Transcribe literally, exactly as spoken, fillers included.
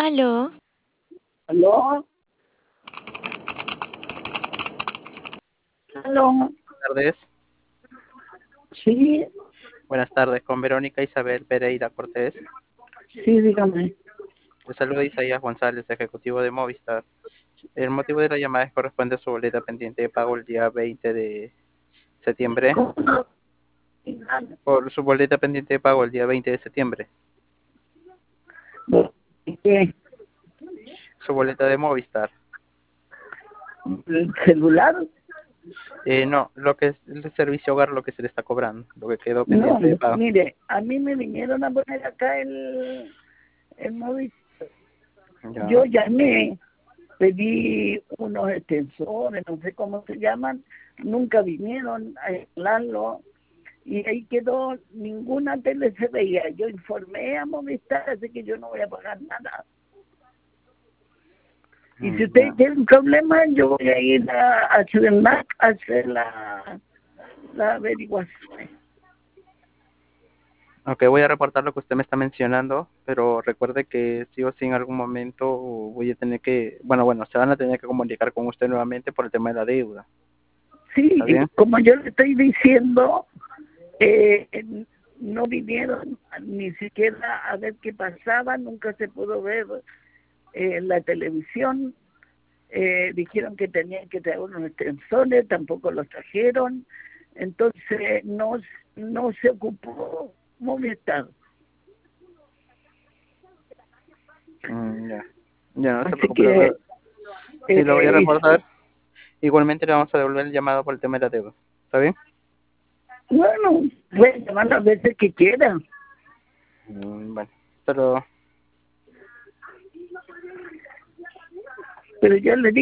Aló, ¿Aló? ¿Aló? Tardes. Sí, Buenas tardes, con Verónica Isabel Pereira Cortés. sí, dígame. Le saluda Isaías González, ejecutivo de Movistar. El motivo de la llamada es corresponde a su boleta pendiente de pago el día veinte de septiembre. ¿Cómo no? Por su boleta pendiente de pago el día veinte de septiembre. ¿Qué? Su boleta de Movistar. ¿El celular? Eh, no, lo que es el servicio hogar, lo que se le está cobrando, lo que quedó No, pendiente de pago. mire, a mí me vinieron a poner acá el, el móvil. Ya. Yo llamé, pedí unos extensores, no sé cómo se llaman, nunca vinieron a instalarlo y ahí quedó, ninguna tele se veía. Yo informé a Movistar, así que yo no voy a pagar nada. Y si Mm, ustedes ya. tienen problemas, yo voy a ir a, a Ciudadmac a hacer la, la averiguación. Ok, voy a reportar lo que usted me está mencionando, pero recuerde que sí o sí en algún momento voy a tener que, bueno, bueno, se van a tener que comunicar con usted nuevamente por el tema de la deuda. Sí, ¿Está bien? como yo le estoy diciendo, eh, no vinieron ni siquiera a ver qué pasaba, nunca se pudo ver eh, la televisión. Eh, dijeron que tenían que traer unos extensores, tampoco los trajeron, entonces no, no se ocupó Movistar. Mm, ya, ya no se Así preocupe, lo- que, sí lo voy a eh, reportar. Igualmente le vamos a devolver el llamado por el tema de la deuda. ¿Está bien? bueno, pueden llamar las veces que quieran, Mm, bueno, pero pero yo le digo